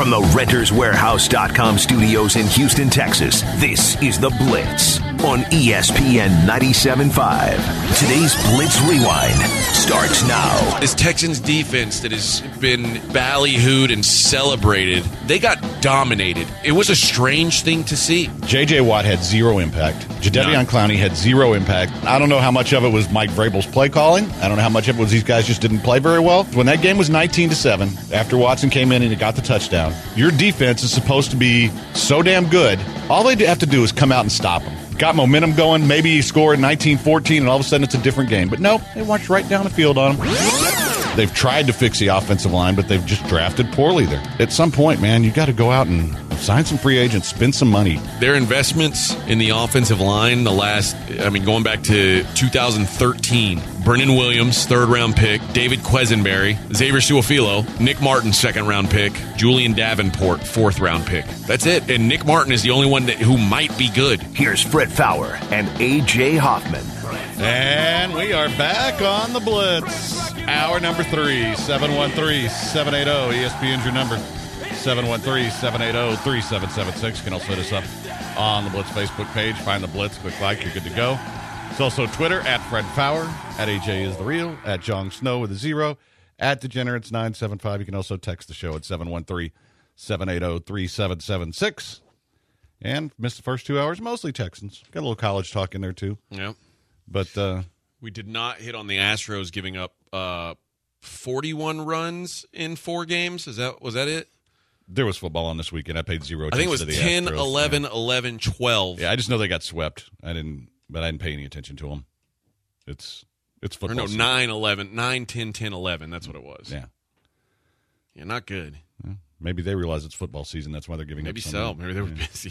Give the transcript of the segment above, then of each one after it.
From the RentersWarehouse.com studios in Houston, Texas, this is The Blitz on ESPN 97.5. Today's Blitz Rewind starts now. This Texans defense that has been ballyhooed and celebrated, they got dominated. It was a strange thing to see. J.J. Watt had zero impact. Jadeveon Clowney had zero impact. I don't know how much of it was Mike Vrabel's play calling. I don't know how much of it was these guys just didn't play very well. When that game was 19-7, after Watson came in and he got the touchdown, your defense is supposed to be so damn good. All they have to do is come out and stop them. Got momentum going. Maybe you score at 19-14, and all of a sudden it's a different game. But no, they marched right down the field on them. They've tried to fix the offensive line, but they've just drafted poorly there. At some point, man, you got to go out and sign some free agents, spend some money. Their investments in the offensive line going back to 2013, Brennan Williams, third-round pick, David Quesenberry, Xavier Su'a-Filo, Nick Martin, second-round pick, Julian Davenport, fourth-round pick. That's it. And Nick Martin is the only one who might be good. Here's Fred Fowler and A.J. Hoffman. And we are back on the Blitz. Hour number 3, 713-780. ESPN's your number. 713-780-3776. You can also hit us up on the Blitz Facebook page. Find the Blitz, click like, you're good to go. It's also Twitter, at Fred Fowler, at AJ is the real, at Jong Snow with a 0, at Degenerates975. You can also text the show at 713-780-3776. And missed the first 2 hours, mostly Texans. Got a little college talk in there, too. Yep. But we did not hit on the Astros giving up 41 runs in 4 games. Was that it? There was football on this weekend. I paid zero I think it was attention to the 10, Astros. 11, Yeah. 11, 12. Yeah, I just know they got swept. I didn't pay any attention to them. It's football. Or no, season. 9, 11, 9, 10, 10, 11. That's what it was. Yeah. Yeah, not good. Yeah. Maybe they realize it's football season. That's why they're giving Maybe up some so. money. Maybe they were busy.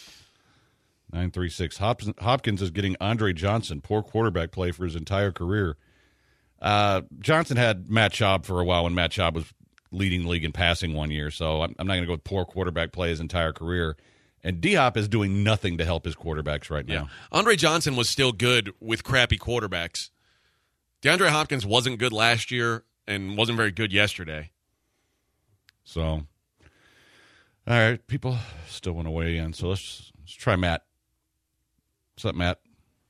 936. Hopkins is getting Andre Johnson, poor quarterback play for his entire career. Johnson had Matt Schaub for a while when Matt Schaub was leading the league in passing one year, so I'm not going to go with poor quarterback play his entire career. And D-Hop is doing nothing to help his quarterbacks right now. Yeah. Andre Johnson was still good with crappy quarterbacks. DeAndre Hopkins wasn't good last year and wasn't very good yesterday. So, all right, people still want to weigh in, so let's try Matt. What's up, Matt?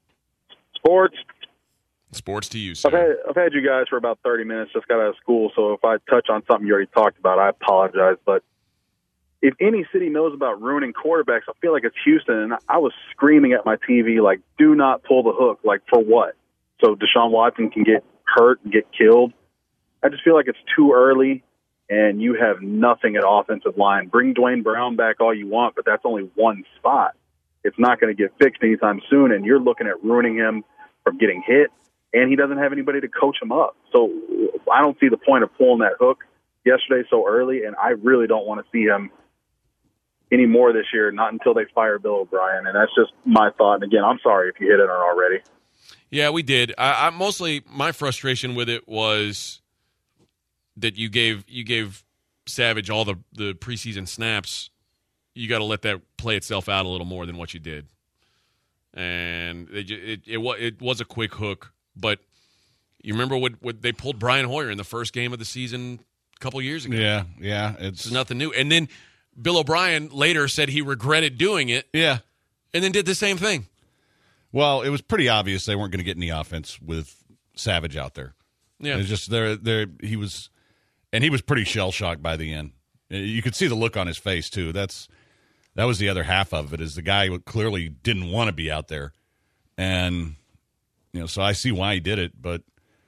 Sports to you, sir. I've had you guys for about 30 minutes, just got out of school, so if I touch on something you already talked about, I apologize. But if any city knows about ruining quarterbacks, I feel like it's Houston. And I was screaming at my TV, like, do not pull the hook. Like, for what? So Deshaun Watson can get hurt and get killed? I just feel like it's too early, and you have nothing at offensive line. Bring Dwayne Brown back all you want, but that's only one spot. It's not going to get fixed anytime soon, and you're looking at ruining him from getting hit. And he doesn't have anybody to coach him up. So I don't see the point of pulling that hook yesterday so early, and I really don't want to see him any more this year, not until they fire Bill O'Brien. And that's just my thought. And, again, I'm sorry if you hit it on already. Yeah, we did. I mostly my frustration with it was that you gave Savage all the preseason snaps. You got to let that play itself out a little more than what you did. And it was a quick hook. But you remember what they pulled Brian Hoyer in the first game of the season a couple years ago. Yeah. It's nothing new. And then Bill O'Brien later said he regretted doing it. Yeah. And then did the same thing. Well, it was pretty obvious they weren't going to get any offense with Savage out there. Yeah. It's just he was pretty shell-shocked by the end. You could see the look on his face, too. That was the other half of it, is the guy clearly didn't want to be out there. And so I see why he did it, but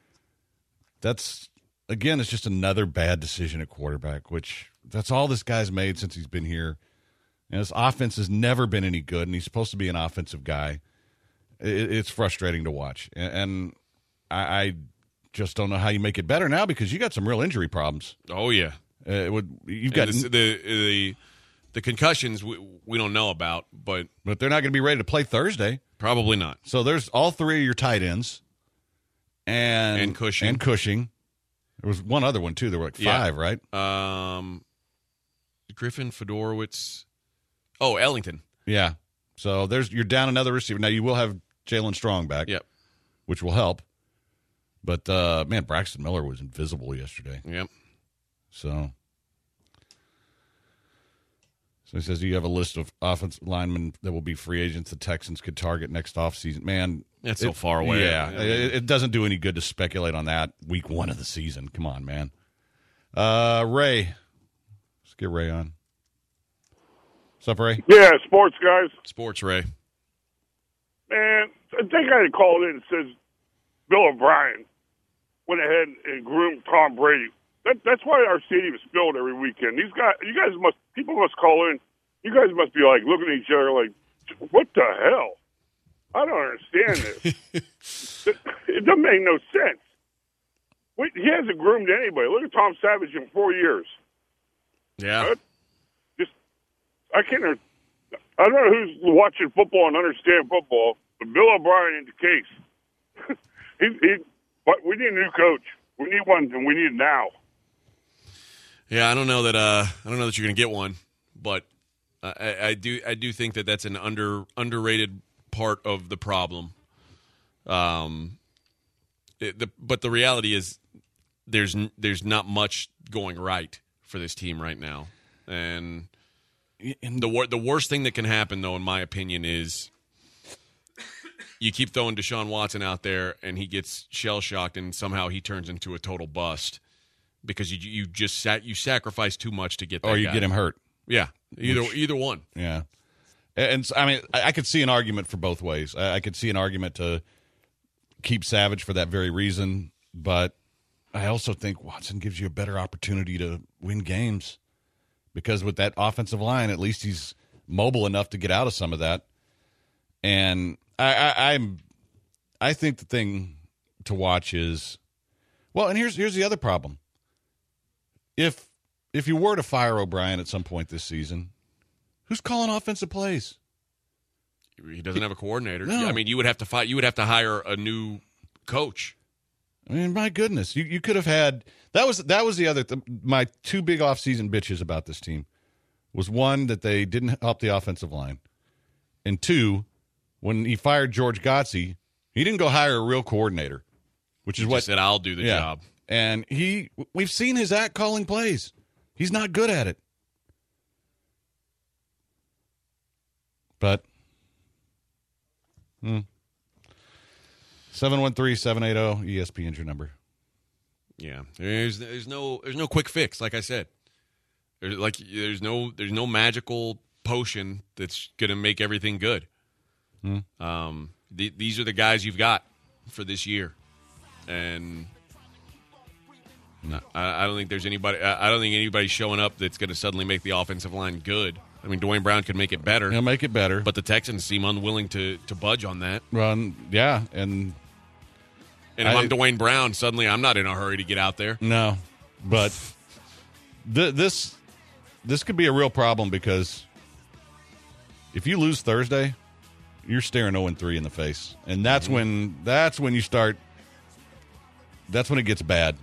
it's just another bad decision at quarterback, which that's all this guy's made since he's been here. And his offense has never been any good, and he's supposed to be an offensive guy. It's frustrating to watch. And I just don't know how you make it better now, because you got some real injury problems. Oh, yeah. You've got the concussions we don't know about, but they're not going to be ready to play Thursday. Probably not. So there's all three of your tight ends and Cushing. There was one other one too. There were like five, right? Griffin, Fedorowicz. Oh, Ellington. Yeah. So you're down another receiver. Now you will have Jalen Strong back. Yep. Which will help. But man, Braxton Miller was invisible yesterday. Yep. So So he says, you have a list of offensive linemen that will be free agents the Texans could target next offseason. Man. That's so far away. Yeah. It doesn't do any good to speculate on that week 1 of the season. Come on, man. Ray. Let's get Ray on. What's up, Ray? Yeah, sports guys. Sports, Ray. Man, I think I had called in and says Bill O'Brien went ahead and groomed Tom Brady. That's why our stadium is filled every weekend. People must call in. You guys must be like looking at each other like, what the hell? I don't understand this. It doesn't make no sense. He hasn't groomed anybody. Look at Tom Savage in 4 years. Yeah. I don't know who's watching football and understand football, but Bill O'Brien in the case. But we need a new coach. We need one, and we need it now. Yeah, I don't know that you're going to get one, but I do think that that's an underrated part of the problem. But the reality is there's not much going right for this team right now, and the worst thing that can happen, though, in my opinion, is you keep throwing Deshaun Watson out there and he gets shell shocked and somehow he turns into a total bust because you sacrifice too much to get that or you guy. get him hurt. Yeah, either one. Yeah. And I mean, I could see an argument for both ways. I could see an argument to keep Savage for that very reason, but I also think Watson gives you a better opportunity to win games because with that offensive line, at least he's mobile enough to get out of some of that. And I think the thing to watch is, well, and here's the other problem. If you were to fire O'Brien at some point this season, who's calling offensive plays? He doesn't have a coordinator. No. I mean, you would have to You would have to hire a new coach. I mean, my goodness, you could have had that was the other my two big offseason bitches about this team was one that they didn't help the offensive line, and two, when he fired George Godsey, he didn't go hire a real coordinator, which is He what just said I'll do the job. And we've seen his act calling plays. He's not good at it. But 713-780 ESPN's your number. Yeah, there's no quick fix. Like I said, there's no magical potion that's gonna make everything good. These are the guys you've got for this year, and no, I don't think there's anybody. I don't think anybody's showing up that's going to suddenly make the offensive line good. I mean, Dwayne Brown could make it better. He'll make it better, but the Texans seem unwilling to budge on that. Yeah, and if I'm Dwayne Brown, suddenly I'm not in a hurry to get out there. No, but this could be a real problem because if you lose Thursday, you're staring 0-3 in the face, and that's when you start. That's when it gets bad.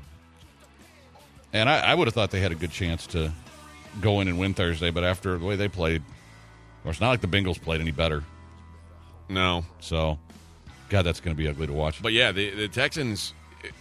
And I would have thought they had a good chance to go in and win Thursday, but after the way they played, or it's not like the Bengals played any better. No. So, God, that's going to be ugly to watch. But yeah, the Texans,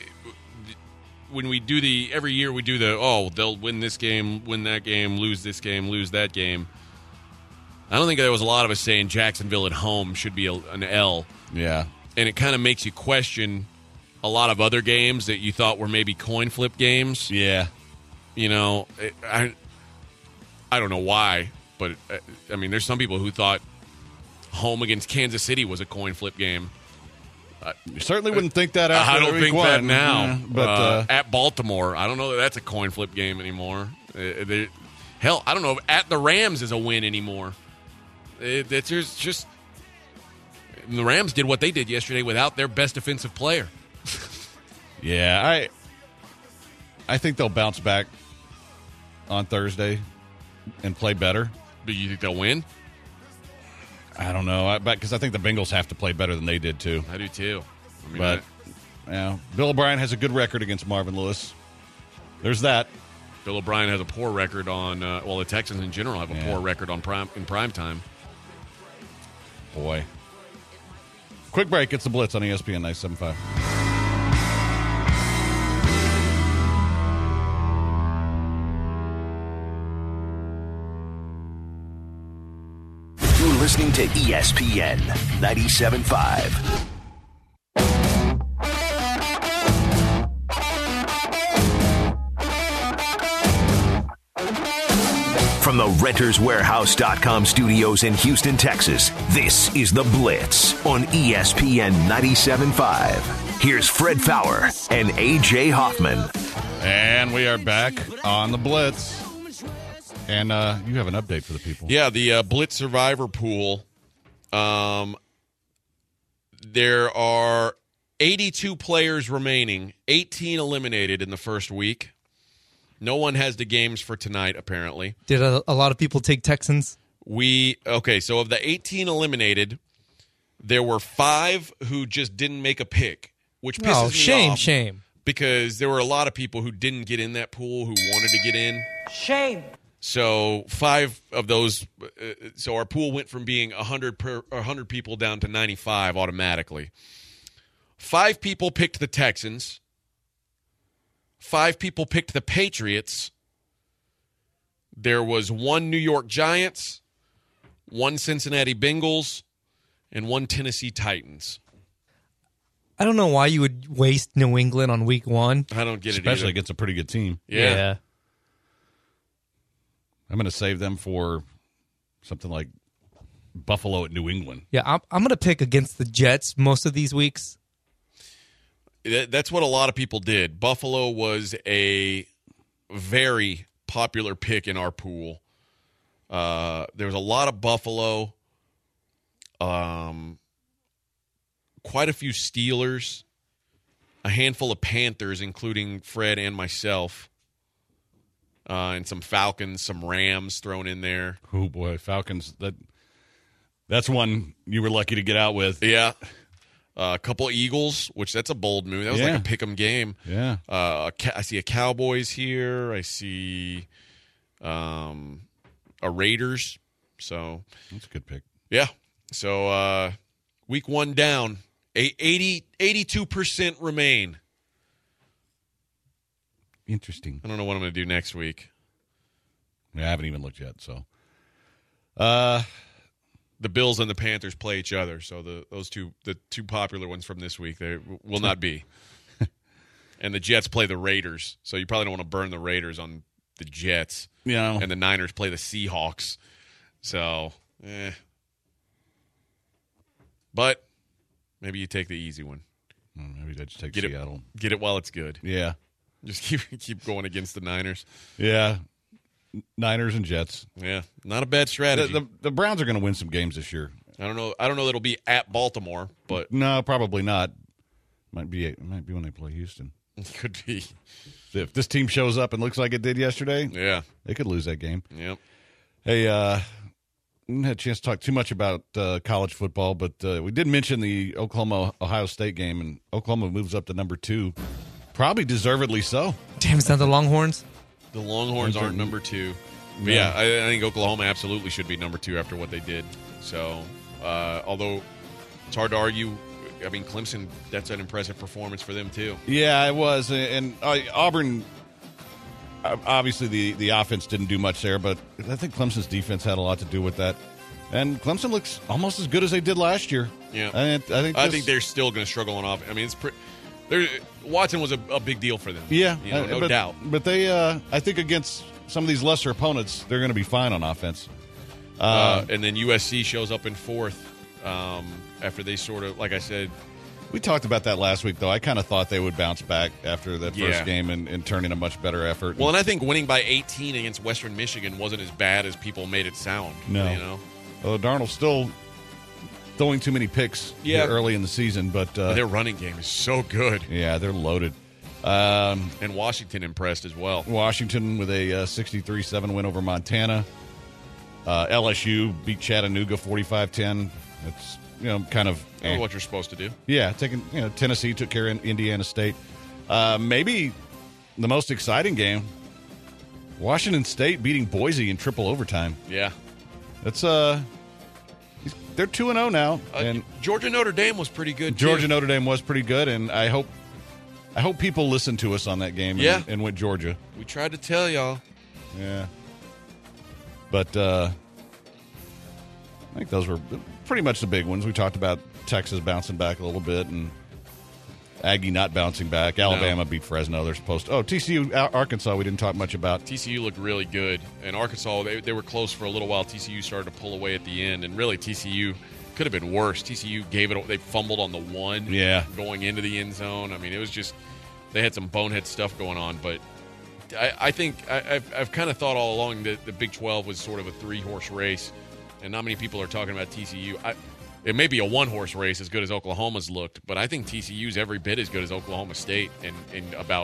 when we do every year we do they'll win this game, win that game, lose this game, lose that game. I don't think there was a lot of us saying Jacksonville at home should be an L. Yeah. And it kind of makes you question a lot of other games that you thought were maybe coin flip games. Yeah. You know, I don't know why, but I mean, there's some people who thought home against Kansas City was a coin flip game. You certainly wouldn't think that after I don't think that now. Yeah, but at Baltimore, I don't know that that's a coin flip game anymore. Hell, I don't know if at the Rams is a win anymore. There's just the Rams did what they did yesterday without their best defensive player. Yeah, I think they'll bounce back on Thursday and play better. Do you think they'll win? I don't know, because I think the Bengals have to play better than they did too. I do too. I mean, but Bill O'Brien has a good record against Marvin Lewis. There's that. Bill O'Brien has a poor record on. The Texans in general have a poor record on in prime time. Boy. Quick break. It's the Blitz on ESPN 97.5. listening to ESPN 97.5. From the RentersWarehouse.com studios in Houston, Texas, this is The Blitz on ESPN 97.5. Here's Fred Fowler and A.J. Hoffman. And we are back on The Blitz. And you have an update for the people. Yeah, the Blitz Survivor Pool. There are 82 players remaining, 18 eliminated in the first week. No one has the games for tonight, apparently. Did a lot of people take Texans? So of the 18 eliminated, there were 5 who just didn't make a pick, which pisses me off. Shame. Because there were a lot of people who didn't get in that pool who wanted to get in. Shame. So 5 of those, so our pool went from being 100 people down to 95 automatically. 5 people picked the Texans. 5 people picked the Patriots. There was 1 New York Giants, 1 Cincinnati Bengals, and 1 Tennessee Titans. I don't know why you would waste New England on week 1. I don't get it Especially either. against a pretty good team. Yeah. I'm going to save them for something like Buffalo at New England. Yeah, I'm going to pick against the Jets most of these weeks. That's what a lot of people did. Buffalo was a very popular pick in our pool. There was a lot of Buffalo, quite a few Steelers, a handful of Panthers, including Fred and myself, and some Falcons, some Rams thrown in there. Oh, boy, Falcons. That's one you were lucky to get out with. Yeah. A couple Eagles, which that's a bold move. That was like a pick 'em game. Yeah. I see a Cowboys here. I see a Raiders. So That's a good pick. yeah. So week 1 down. 82% remain. Interesting. I don't know what I'm going to do next week. I haven't even looked yet, so. The Bills and the Panthers play each other, so the two popular ones from this week they will not be. And the Jets play the Raiders, so you probably don't want to burn the Raiders on the Jets. Yeah. And the Niners play the Seahawks, so But maybe you take the easy one. Maybe I just take Get Seattle. Get it while it's good. Yeah. Just keep going against the Niners. Yeah. Niners and Jets. Yeah, not a bad strategy. The Browns are going to win some games this year. I don't know that it'll be at Baltimore, but No, probably not. Might be when they play Houston. it could be. If this team shows up and looks like it did yesterday, Yeah. they could lose that game. Yep. Hey, didn't have a chance to talk too much about college football, but we did mention the Oklahoma-Ohio State game, and Oklahoma moves up to number 2. Probably deservedly so. Damn, it's not the Longhorns? The Longhorns aren't number 2. But yeah, I think Oklahoma absolutely should be number 2 after what they did. So, although it's hard to argue, I mean, Clemson, that's an impressive performance for them too. Yeah, it was. And Auburn, obviously the offense didn't do much there, but I think Clemson's defense had a lot to do with that. And Clemson looks almost as good as they did last year. Yeah. I think they're still going to struggle on offense. I mean, Watson was a big deal for them. Yeah. No doubt. But they, I think against some of these lesser opponents, they're going to be fine on offense. And then USC shows up in 4th after they sort of, like I said. We talked about that last week, though. I kind of thought they would bounce back after that first game and turn in a much better effort. Well, and I think winning by 18 against Western Michigan wasn't as bad as people made it sound. No. You know? Darnold's still throwing too many picks early in the season, but their running game is so good. Yeah, they're loaded. And Washington impressed as well. Washington with a 63-7 win over Montana. LSU beat Chattanooga 45-10. It's kind of what you're supposed to do. Yeah, Tennessee took care of Indiana State. Maybe the most exciting game, Washington State beating Boise in triple overtime. Yeah, that's they're 2-0 now, and Georgia Notre Dame was pretty good. Georgia Notre Dame was pretty good, and I hope people listen to us on that game. Yeah. and went Georgia. We tried to tell y'all. Yeah, but I think those were pretty much the big ones. We talked about Texas bouncing back a little bit and Aggie not bouncing back. Alabama beat Fresno. They're supposed to. Oh, TCU, Arkansas, we didn't talk much about. TCU looked really good. And Arkansas, they were close for a little while. TCU started to pull away at the end. And really, TCU could have been worse. TCU gave it. They fumbled on the one going into the end zone. I mean, it was just they had some bonehead stuff going on. But I think I've kind of thought all along that the Big 12 was sort of a three-horse race. And not many people are talking about TCU. It may be a one-horse race as good as Oklahoma's looked, but I think TCU's every bit as good as Oklahoma State and about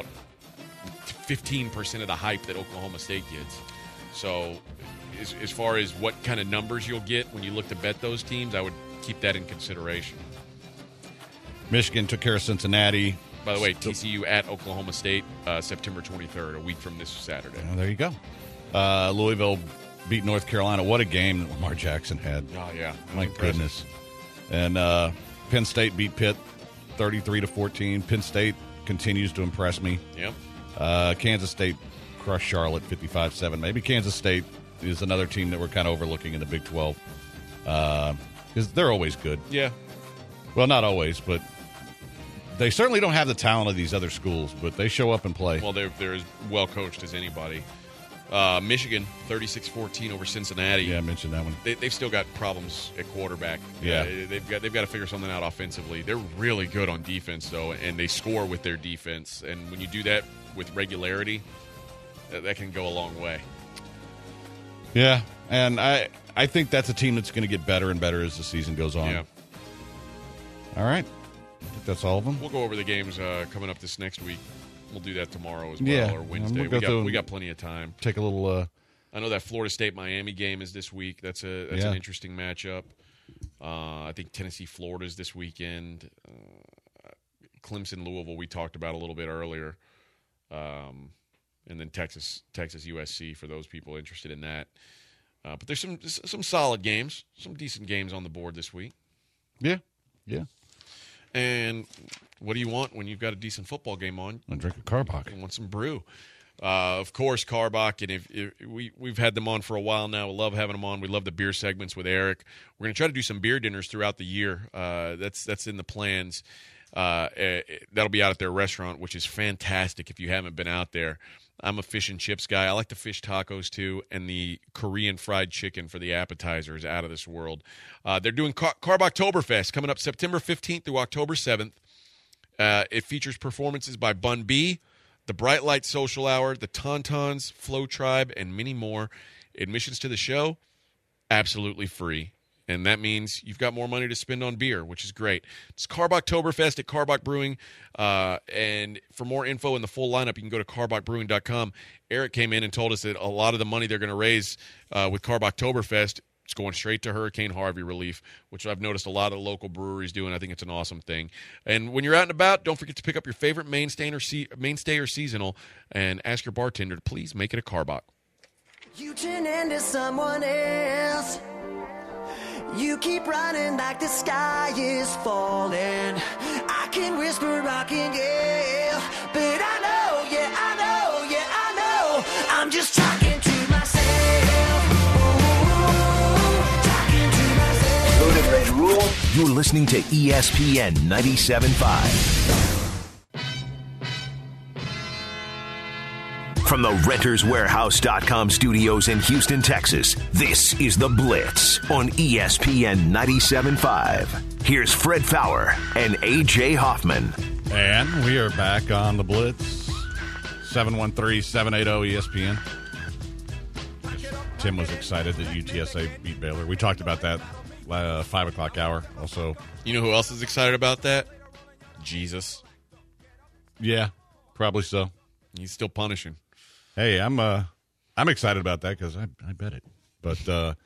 15% of the hype that Oklahoma State gets. So as far as what kind of numbers you'll get when you look to bet those teams, I would keep that in consideration. Michigan took care of Cincinnati. By the way, TCU at Oklahoma State, September 23rd, a week from this Saturday. Oh, there you go. Louisville beat North Carolina. What a game that Lamar Jackson had. Oh, yeah. My goodness. And Penn State beat Pitt 33-14. Penn State continues to impress me. Yep. Kansas State crushed Charlotte 55-7. Maybe Kansas State is another team that we're kind of overlooking in the Big 12. Because they're always good. Yeah. Well, not always, but they certainly don't have the talent of these other schools, but they show up and play. Well, they're as well coached as anybody. Michigan, 36-14 over Cincinnati. Yeah, I mentioned that one. They've still got problems at quarterback. Yeah. They've got to figure something out offensively. They're really good on defense, though, and they score with their defense. And when you do that with regularity, that can go a long way. Yeah, and I think that's a team that's going to get better and better as the season goes on. Yeah. All right. I think that's all of them. We'll go over the games coming up this next week. We'll do that tomorrow as well, Yeah. or Wednesday. We'll We got plenty of time. Take a little. I know that Florida State-Miami game is this week. That's an interesting matchup. I think Tennessee-Florida is this weekend. Clemson-Louisville we talked about a little bit earlier. And then Texas-USC for those people interested in that. But there's some solid games, some decent games on the board this week. Yeah. And what do you want when you've got a decent football game on? I drink a Carbach. I want some brew. Of course, Carbach, and if we've had them on for a while now. We love having them on. We love the beer segments with Eric. We're going to try to do some beer dinners throughout the year. That's in the plans. That'll be out at their restaurant, which is fantastic if you haven't been out there. I'm a fish and chips guy. I like the fish tacos, too, and the Korean fried chicken for the appetizers out of this world. They're doing Carbachtoberfest coming up September 15th through October 7th. It features performances by Bun B, the Bright Light Social Hour, the Tauntauns, Flow Tribe, and many more. Admissions to the show, absolutely free. And that means you've got more money to spend on beer, which is great. It's Carbachtoberfest at Carbach Brewing. And for more info and the full lineup, you can go to carbachbrewing.com. Eric came in and told us that a lot of the money they're going to raise with Carbachtoberfest is going straight to Hurricane Harvey relief, which I've noticed a lot of local breweries do, and I think it's an awesome thing. And when you're out and about, don't forget to pick up your favorite mainstay or seasonal and ask your bartender to please make it a Carbach. You turn into someone else. You keep running like the sky is falling. I can whisper, I can yell, but I know, yeah, I know, yeah, I know. I'm just talking to myself. Ooh, talking to myself. Loaded Red Rule. You're listening to ESPN 97.5. From the RentersWarehouse.com studios in Houston, Texas, this is The Blitz on ESPN 97.5. Here's Fred Faour and A.J. Hoffman. And we are back on The Blitz. 713-780-ESPN. Tim was excited that UTSA beat Baylor. We talked about that 5 o'clock hour also. You know who else is excited about that? Jesus. Yeah, probably so. He's still punishing. Hey, I'm excited about that because I bet it. But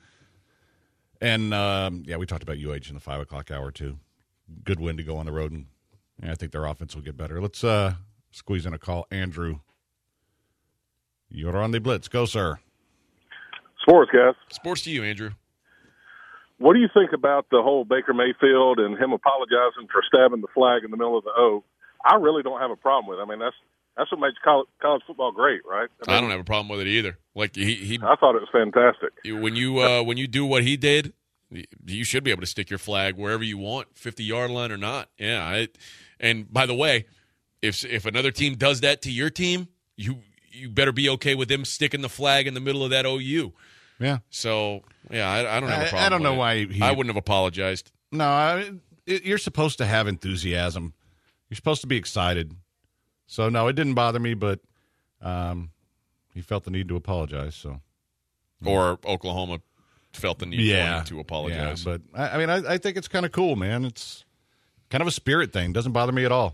we talked about UH in the 5 o'clock hour too. Good win to go on the road, and I think their offense will get better. Let's squeeze in a call. Andrew, you're on the Blitz. Go, sir. Sports, guys. Sports to you, Andrew. What do you think about the whole Baker Mayfield and him apologizing for stabbing the flag in the middle of the O? I really don't have a problem with it. I mean, that's what makes college football great, right? I don't have a problem with it either. Like he I thought it was fantastic. When you do what he did, You should be able to stick your flag wherever you want, 50-yard line or not. Yeah. And by the way, if another team does that to your team, you better be okay with them sticking the flag in the middle of that OU. Yeah. So, yeah, I don't have a problem. I don't know with why it. I wouldn't have apologized. No, you're supposed to have enthusiasm. You're supposed to be excited. So, no, it didn't bother me, but he felt the need to apologize. So, or Oklahoma felt the need for him to apologize. Yeah, but, I think it's kind of cool, man. It's kind of a spirit thing. Doesn't bother me at all.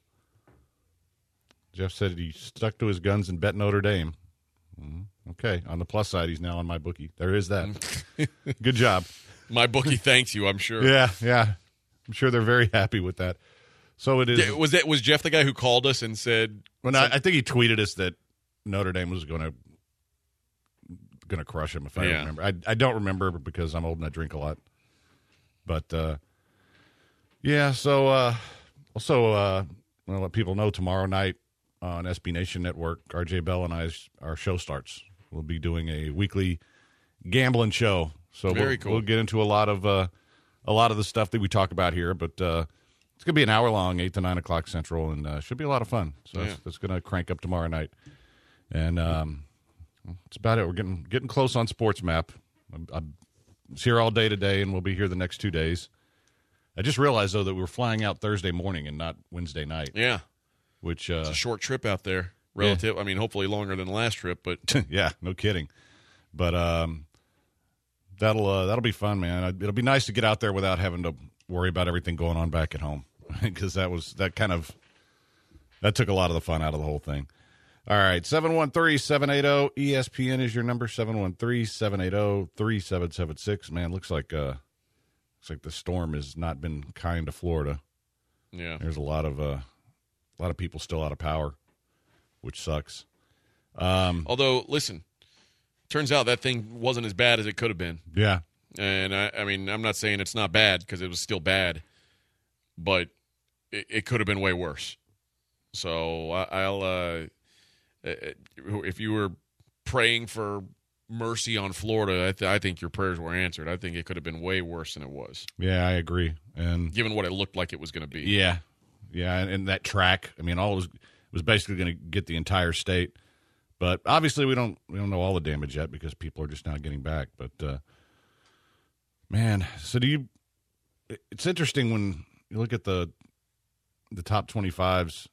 Jeff said he stuck to his guns and bet Notre Dame. Okay. On the plus side, he's now on my bookie. There is that. Good job. My bookie thanks you, I'm sure. Yeah. I'm sure they're very happy with that. So it is. Was Jeff the guy who called us and said? Well, I think he tweeted us that Notre Dame was going to crush him. If I remember, I don't remember because I'm old and I drink a lot. But yeah. So also, I'll let people know tomorrow night on SB Nation Network, RJ Bell and our show starts. We'll be doing a weekly gambling show. So we'll get into a lot of the stuff that we talk about here, but it's going to be an hour long, 8 to 9 o'clock Central, and should be a lot of fun. So that's going to crank up tomorrow night. And that's about it. We're getting close on Sports Map. I'm here all day today, and we'll be here the next 2 days. I just realized, though, that we're flying out Thursday morning and not Wednesday night. Yeah. Which it's a short trip out there. Relative. I mean, hopefully longer than the last trip, but yeah, no kidding. But that'll be fun, man. It'll be nice to get out there without having to worry about everything going on back at home, because that took a lot of the fun out of the whole thing. All right, 713-780 ESPN is your number. 713-780-3776. Man, looks like the storm has not been kind to Florida. Yeah, there's a lot of people still out of power, which sucks. Although, listen, turns out that thing wasn't as bad as it could have been. Yeah. And, I mean, I'm not saying it's not bad because it was still bad, but it could have been way worse. So if you were praying for mercy on Florida, I think your prayers were answered. I think it could have been way worse than it was. Yeah, I agree. And given what it looked like it was going to be. Yeah. Yeah, and that track, I mean, all was basically going to get the entire state. But obviously we don't know all the damage yet because people are just now getting back. But man, so it's interesting when you look at the top 25s.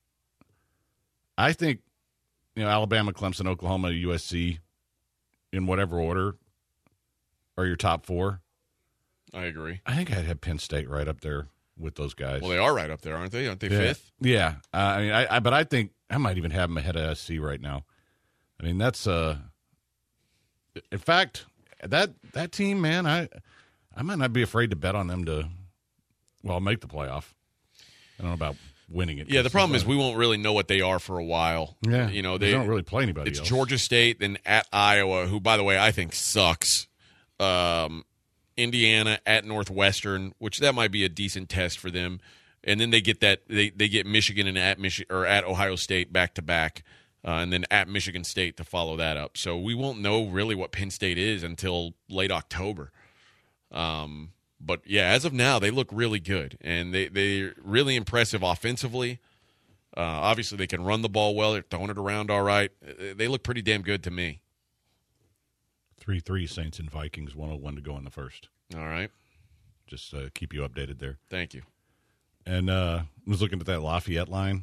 I think, Alabama, Clemson, Oklahoma, USC, in whatever order, are your top four. I agree. I think I'd have Penn State right up there with those guys. Well, they are right up there, aren't they? Aren't they fifth? Yeah. But I think I might even have them ahead of SC right now. I mean, that's in fact, that team, man, I might not be afraid to bet on them to make the playoff. I don't know about winning it. Yeah, the problem is we won't really know what they are for a while. Yeah. They don't really play anybody else. It's Georgia State, then at Iowa, who, by the way, I think sucks. Indiana at Northwestern, which that might be a decent test for them, and then they get they get Michigan and at Ohio State back to back, and then at Michigan State to follow that up. So we won't know really what Penn State is until late October. But yeah, as of now, they look really good, and they're really impressive offensively. Obviously, they can run the ball well. They're throwing it around all right. They look pretty damn good to me. 3-3 Saints and Vikings, 101 to go in the first. All right. Just keep you updated there. Thank you. And I was looking at that Lafayette line.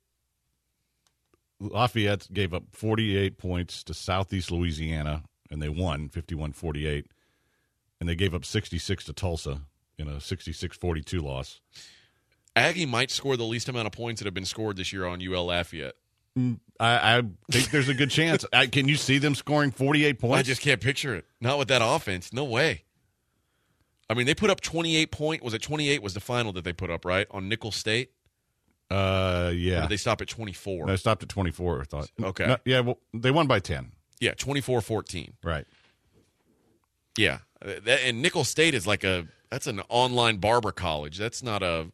Lafayette gave up 48 points to Southeast Louisiana, and they won 51-48. And they gave up 66 to Tulsa in a 66-42 loss. Aggie might score the least amount of points that have been scored this year on UL Lafayette. I think there's a good chance. Can you see them scoring 48 points? I just can't picture it. Not with that offense. No way. I mean, they put up 28 points. Was it 28 was the final that they put up, right, on Nicholls State? Yeah. Or did they stop at 24? They stopped at 24, I thought. Okay. No, yeah, well, they won by 10. Yeah, 24-14. Right. Yeah. And Nicholls State is that's an online barber college. That's not a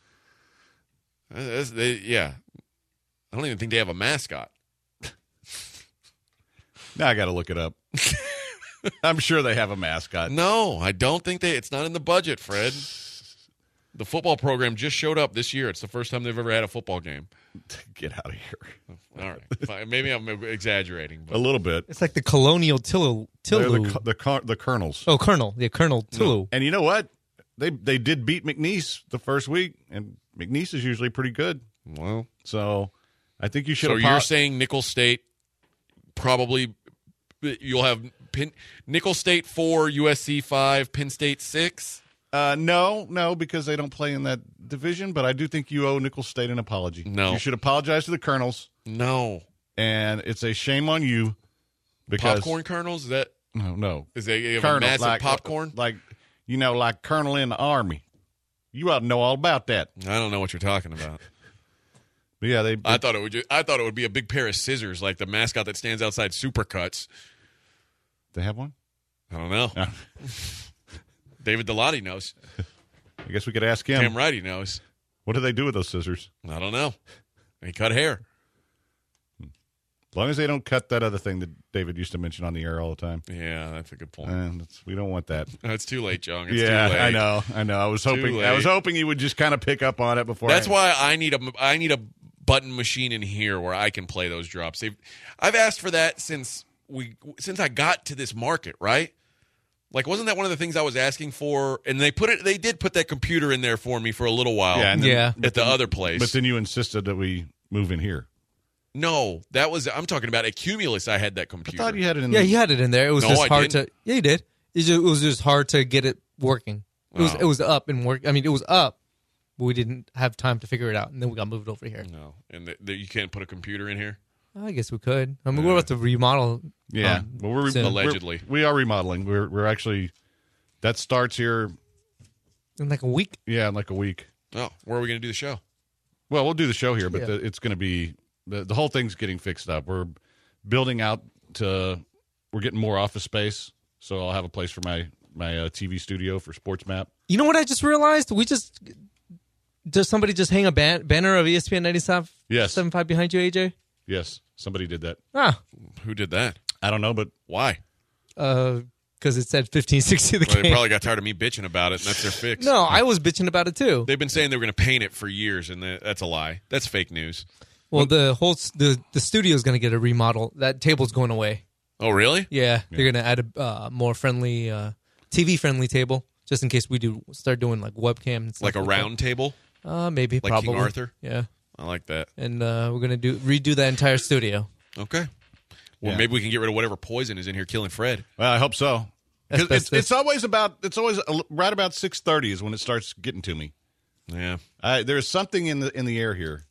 yeah. I don't even think they have a mascot. Now I got to look it up. I'm sure they have a mascot. No, I don't think it's not in the budget, Fred. The football program just showed up this year. It's the first time they've ever had a football game. Get out of here. All right. Fine. Maybe I'm exaggerating. But. A little bit. It's like the Colonial Tulu. They're the Colonels. Oh, Colonel. Yeah, Colonel Tulu. No. And you know what? They did beat McNeese the first week, and McNeese is usually pretty good. Well, so I think you should. So you're saying Nicholls State probably you'll have Nicholls State 4, USC 5, Penn State 6? No, because they don't play in that division. But I do think you owe Nicholls State an apology. No, you should apologize to the Colonels. No, and it's a shame on you because popcorn kernels. Is that no? Is they have Colonel, a massive like, popcorn? Like like Colonel in the Army. You ought to know all about that. I don't know what you're talking about. But yeah, I thought it would be a big pair of scissors, like the mascot that stands outside Supercuts. They have one? I don't know. David Delotti knows. I guess we could ask him. Cam Righty knows. What do they do with those scissors? I don't know. They cut hair. As long as they don't cut that other thing that David used to mention on the air all the time. Yeah, that's a good point. We don't want that. It's too late, Jung. It's too late. I know. I was hoping you would just kind of pick up on it before. That's why I need a button machine in here where I can play those drops. I've asked for that since I got to this market, right? Like, wasn't that one of the things I was asking for? And they did put that computer in there for me for a little while. Yeah, at the other place. But then you insisted that we move in here. No, I'm talking about at Cumulus. I had that computer. I thought you had it in there. Yeah, you had it in there. It was just hard to. Yeah, you did. It was just hard to get it working. It was up and work. I mean, it was up, but we didn't have time to figure it out, and then we got moved over here. No, and you can't put a computer in here. I guess we could. I mean, we're about to remodel. Yeah, well, allegedly we are remodeling. We're actually that starts here in like a week. Yeah, in like a week. Oh, where are we going to do the show? Well, we'll do the show here, but it's going to be. The whole thing's getting fixed up. We're building out we're getting more office space, so I'll have a place for my TV studio for Sports Map. You know what I just realized? Does somebody just hang a banner of ESPN 97.5 behind you, AJ? Yes, somebody did that. Who did that? I don't know, but why? Because it said 1560 the game. They probably got tired of me bitching about it, and that's their fix. No, I was bitching about it too. They've been saying they were going to paint it for years, and that's a lie. That's fake news. Well, the studio is going to get a remodel. That table's going away. Oh, really? Yeah. They're going to add a more friendly, TV-friendly table, just in case we start doing like webcam and stuff. Like a round table? Maybe, like probably. King Arthur? Yeah. I like that. And we're going to redo that entire studio. Okay. Well, maybe we can get rid of whatever poison is in here killing Fred. Well, I hope so. It's always right about 6:30 is when it starts getting to me. Yeah. There's something in the air here.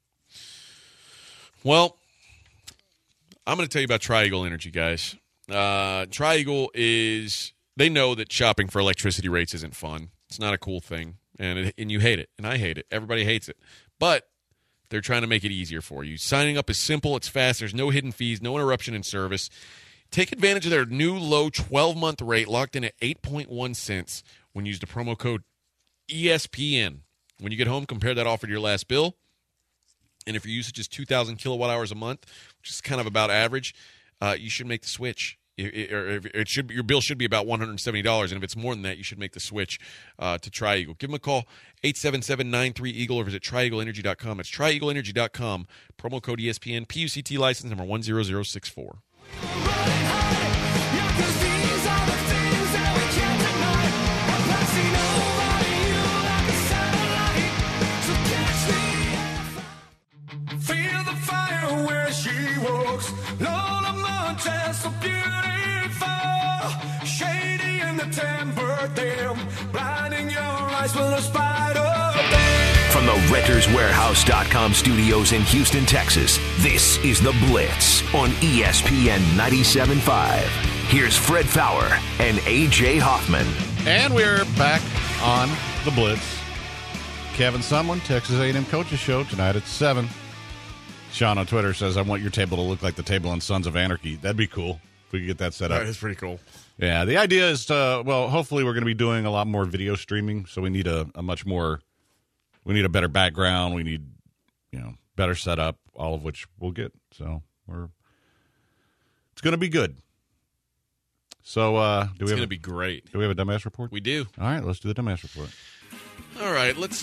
Well, I'm going to tell you about Tri-Eagle Energy, guys. Tri-Eagle they know that shopping for electricity rates isn't fun. It's not a cool thing, and you hate it, and I hate it. Everybody hates it. But they're trying to make it easier for you. Signing up is simple. It's fast. There's no hidden fees, no interruption in service. Take advantage of their new low 12-month rate locked in at 8.1 cents when you use the promo code ESPN. When you get home, compare that offer to your last bill. And if your usage is 2,000 kilowatt hours a month, which is kind of about average, you should make the switch. Your bill should be about $170, and if it's more than that, you should make the switch to Tri-Eagle. Give them a call, 877-93-EAGLE, or visit TriEagleEnergy.com. It's TriEagleEnergy.com. Promo code ESPN, PUCT license number 10064. Feel the fire where she walks. Lola Montez, so beautiful. Shady in the temper, damn. Blinding your eyes with a spider. From the RentersWarehouse.com studios in Houston, Texas, this is The Blitz on ESPN 97.5. Here's Fred Fowler and A.J. Hoffman. And we're back on The Blitz. Kevin Sumlin, Texas A&M Coaches Show, tonight at 7. Sean on Twitter says, I want your table to look like the table on Sons of Anarchy. That'd be cool if we could get that set up. That is pretty cool. Yeah, the idea is hopefully we're going to be doing a lot more video streaming, so we need a better background. We need, better setup, all of which we'll get. So it's going to be good. So, It's going to be great. do we have a dumbass report? We do. All right, let's do the dumbass report. All right, let's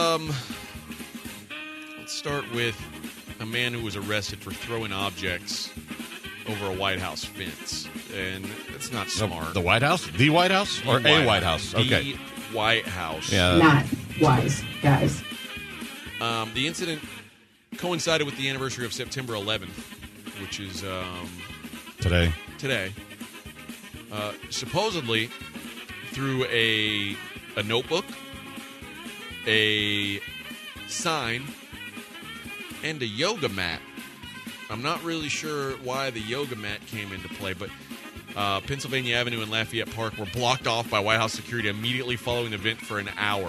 start with a man who was arrested for throwing objects over a White House fence, and that's not smart. The White House? The White House? Or a White House? Okay. The White House. Yeah. Not wise, guys. The incident coincided with the anniversary of September 11th, which is today. Supposedly, through a notebook, a sign, and a yoga mat. I'm not really sure why the yoga mat came into play, but Pennsylvania Avenue and Lafayette Park were blocked off by White House security immediately following the event for an hour.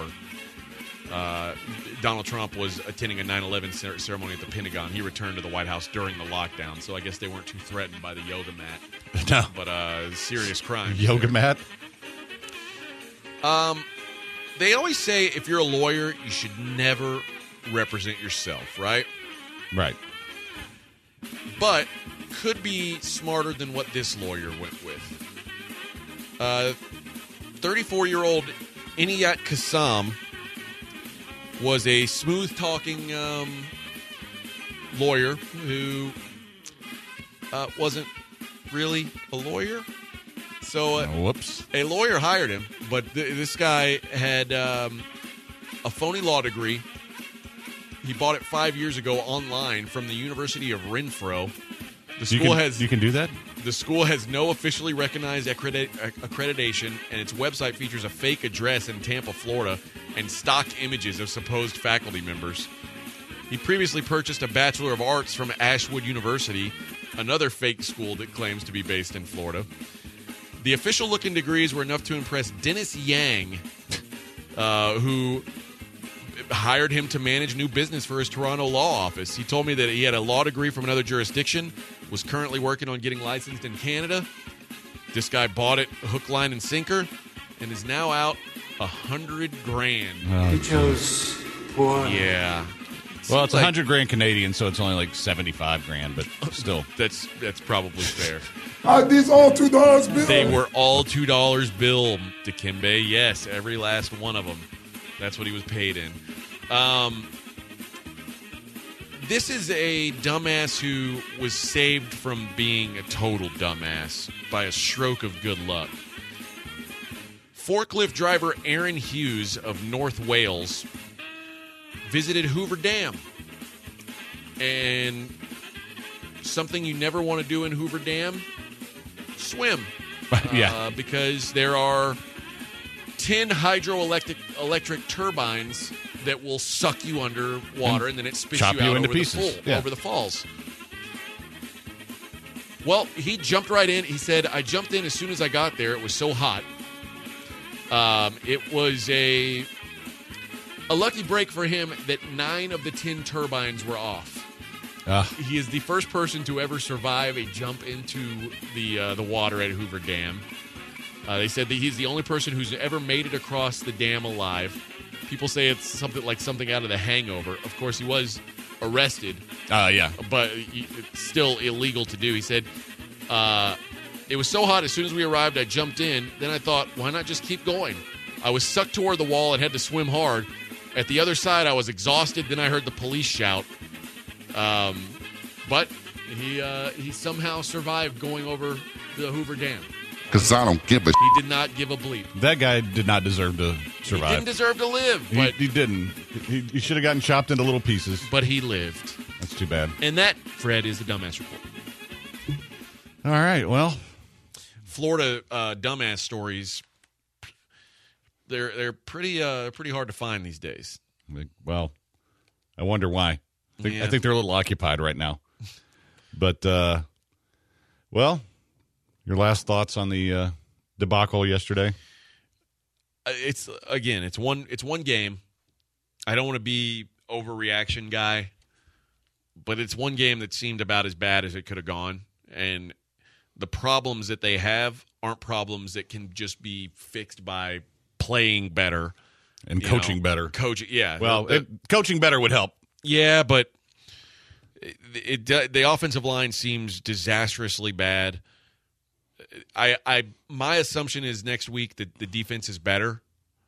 Donald Trump was attending a 9/11 ceremony at the Pentagon. He returned to the White House during the lockdown, so I guess they weren't too threatened by the yoga mat. No. But serious crime. Yoga mat? They always say if you're a lawyer, you should never represent yourself, right? Right. But could be smarter than what this lawyer went with. 34-year-old Inayat Kassam was a smooth-talking lawyer who wasn't really a lawyer. So whoops. a lawyer hired him, but this guy had a phony law degree. He bought it 5 years ago online from the University of Renfrew. The school You can do that? The school has no officially recognized accreditation, and its website features a fake address in Tampa, Florida, and stock images of supposed faculty members. He previously purchased a Bachelor of Arts from Ashwood University, another fake school that claims to be based in Florida. The official-looking degrees were enough to impress Dennis Yang, who hired him to manage new business for his Toronto law office. He told me that he had a law degree from another jurisdiction, was currently working on getting licensed in Canada. This guy bought it hook, line, and sinker, and is now out $100,000. He chose poor. Yeah. Well, it's Seems like $100,000 Canadian, so it's only like $75,000, but still. That's probably fair. Are these all $2 bills? They were all $2 bill, Dikembe. Yes, every last one of them. That's what he was paid in. This is a dumbass who was saved from being a total dumbass by a stroke of good luck. Forklift driver Aaron Hughes of North Wales visited Hoover Dam. And something you never want to do in Hoover Dam, swim. Yeah. Because there are 10 hydroelectric turbines that will suck you underwater, and then it spits chop you out you into over pieces. Yeah. over the falls. Well, he jumped right in. He said, I jumped in as soon as I got there. It was so hot. It was a lucky break for him that 9 of the 10 turbines were off. He is the first person to ever survive a jump into the water at Hoover Dam. They said that he's the only person who's ever made it across the dam alive. People say it's something out of The Hangover. Of course, he was arrested. Yeah. But it's still illegal to do. He said, it was so hot, as soon as we arrived, I jumped in. Then I thought, why not just keep going? I was sucked toward the wall and had to swim hard. At the other side, I was exhausted. Then I heard the police shout. But he somehow survived going over the Hoover Dam. Because I don't give a He did not give a bleep. That guy did not deserve to He survive. didn't deserve to live, but He didn't. He should have gotten chopped into little pieces. but he lived. That's too bad. And that, Fred, is the dumbass report. All right, well. Florida dumbass stories. They're pretty hard to find these days. Well, I wonder why. I Yeah. think they're a little occupied right now. But, well, your last thoughts on the debacle yesterday? It's one game. I don't want to be overreaction guy, but it's one game that seemed about as bad as it could have gone. And the problems that they have aren't problems that can just be fixed by playing better And coaching better. Coaching, yeah. Well, coaching better would help. Yeah, but the offensive line seems disastrously bad. my assumption is next week that the defense is better.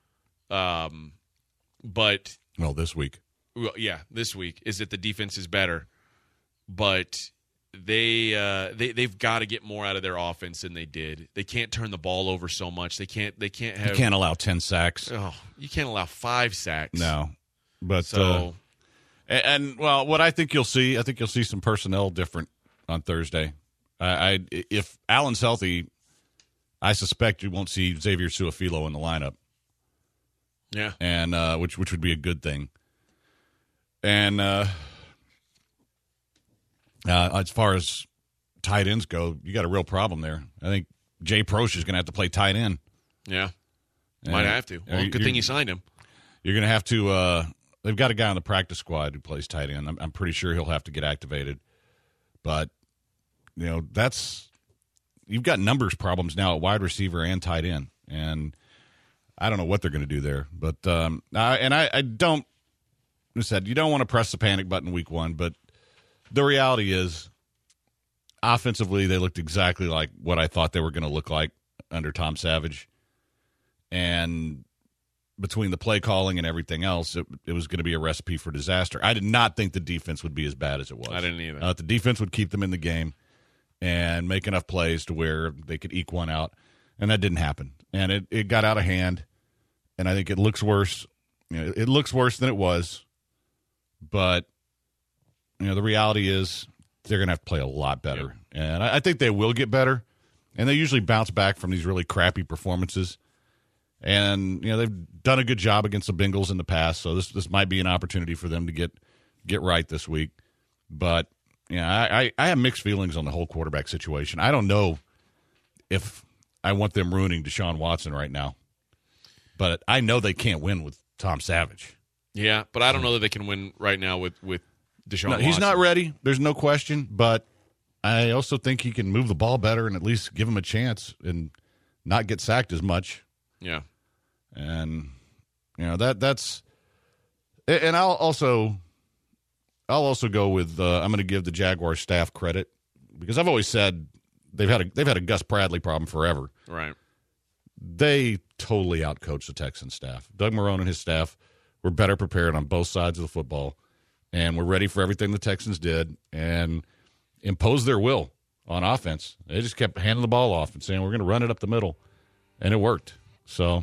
But this week. Well, yeah, this week is that the defense is better, but they've got to get more out of their offense than they did. They can't turn the ball over so much. They can't have. You can't allow 10 sacks. Oh, you can't allow 5 sacks. No, but so. What I think you'll see some personnel different on Thursday. If Allen's healthy, I suspect you won't see Xavier Su'a-Filo in the lineup. Yeah, and which would be a good thing. And as far as tight ends go, you got a real problem there. I think Jay Prosch is going to have to play tight end. Yeah, might have to. Well, good thing you signed him. You're going to have to. They've got a guy on the practice squad who plays tight end. I'm pretty sure he'll have to get activated. But you've got numbers problems now at wide receiver and tight end, and I don't know what they're going to do there. But I don't. I said you don't want to press the panic button week 1, but the reality is, offensively they looked exactly like what I thought they were going to look like under Tom Savage, and between the play calling and everything else, it was going to be a recipe for disaster. I did not think the defense would be as bad as it was. I didn't either. The defense would keep them in the game and make enough plays to where they could eke one out, and that didn't happen. And it got out of hand, and I think it looks worse. It looks worse than it was, but the reality is they're going to have to play a lot better. Yep. And I think they will get better, and they usually bounce back from these really crappy performances. And they've done a good job against the Bengals in the past, so this might be an opportunity for them to get right this week. But I have mixed feelings on the whole quarterback situation. I don't know if I want them ruining Deshaun Watson right now, but I know they can't win with Tom Savage. Yeah, but I don't know that they can win right now with Deshaun Watson. He's not ready. There's no question, but I also think he can move the ball better and at least give him a chance and not get sacked as much. Yeah, and that's, and I'll also go with I'm going to give the Jaguars staff credit because I've always said they've had a Gus Bradley problem forever. Right. They totally outcoached the Texans staff. Doug Marrone and his staff were better prepared on both sides of the football, and were ready for everything the Texans did and imposed their will on offense. They just kept handing the ball off and saying we're going to run it up the middle, and it worked. So,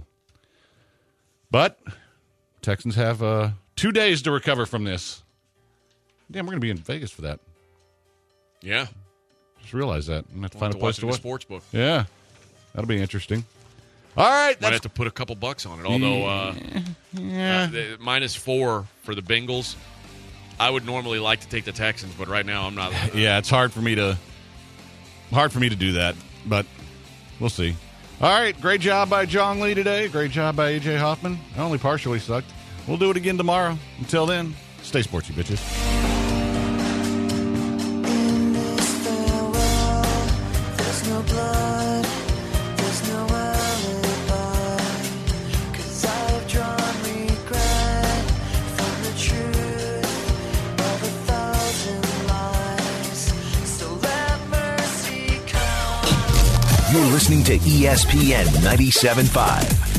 but Texans have 2 days to recover from this. Damn, we're going to be in Vegas for that. Yeah. Just realized that. I'm going to have to find a place to watch. Sports book. Yeah. That'll be interesting. All right. Might have to put a couple bucks on it, although -4 for the Bengals. I would normally like to take the Texans, but right now I'm not. Yeah, it's hard for me to do that, but we'll see. All right, great job by Jong Lee today. Great job by A.J. Hoffman. I only partially sucked. We'll do it again tomorrow. Until then, stay sportsy, bitches. In this fair world, there's no blood, there's no alibi, 'cause I've drawn regret from the truth of 1,000 lies, so let mercy come. You're listening to ESPN 97.5.